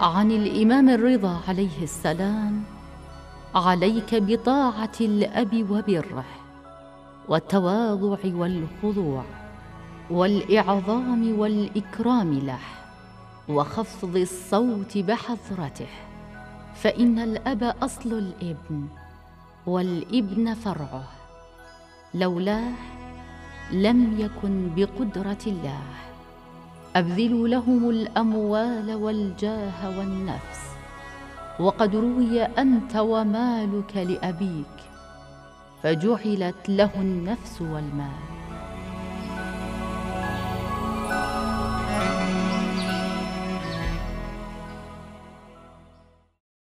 عن الإمام الرضا عليه السلام: عليك بطاعة الأب وبره، والتواضع والخضوع، والإعظام والإكرام له، وخفض الصوت بحضرته، فإن الأب أصل الابن، والابن فرعه، لولاه لم يكن بقدرة الله. أبذلوا لهم الأموال والجاه والنفس، وقد روي أنت ومالك لأبيك، فجعلت له النفس والمال.